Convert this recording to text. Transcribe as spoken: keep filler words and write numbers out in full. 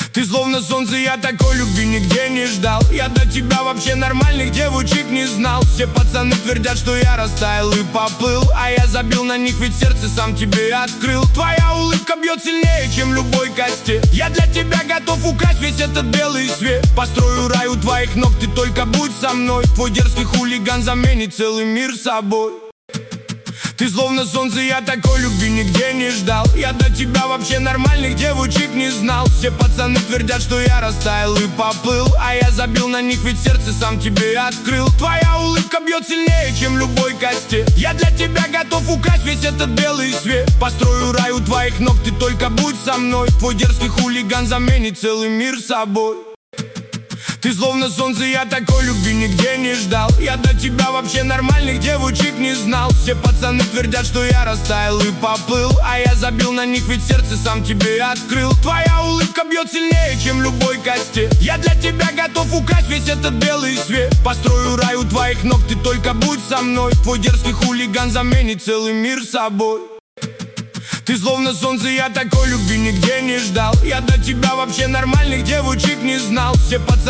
Ты словно солнце, я такой любви нигде не ждал. Я до тебя вообще нормальных девочек не знал. Все пацаны твердят, что я растаял и поплыл, а я забил на них, ведь сердце сам тебе открыл. Твоя улыбка бьет сильнее, чем любой кастет. Я для тебя готов украсть весь этот белый свет. Построю рай у твоих ног, ты только будь со мной. Твой дерзкий хулиган заменит целый мир собой. Ты словно солнце, я такой любви нигде не ждал. Я до тебя вообще нормальных девочек не знал. Все пацаны твердят, что я растаял и поплыл, а я забил на них, ведь сердце сам тебе открыл. Твоя улыбка бьет сильнее, чем любой кастет. Я для тебя готов украсть весь этот белый свет. Построю рай у твоих ног, ты только будь со мной. Твой дерзкий хулиган заменит целый мир собой. Ты словно солнце, я такой любви нигде не ждал. Я до тебя вообще нормальных девочек не знал. Все пацаны твердят, что я растаял и поплыл, а я забил на них, ведь сердце сам тебе открыл. Твоя улыбка бьет сильнее, чем любой кастет. Я для тебя готов украсть весь этот белый свет. Построю рай у твоих ног, ты только будь со мной. Твой дерзкий хулиган заменит целый мир собой. Ты словно солнце, я такой любви нигде не ждал. Я до тебя вообще нормальных девочек не знал. Все пацаны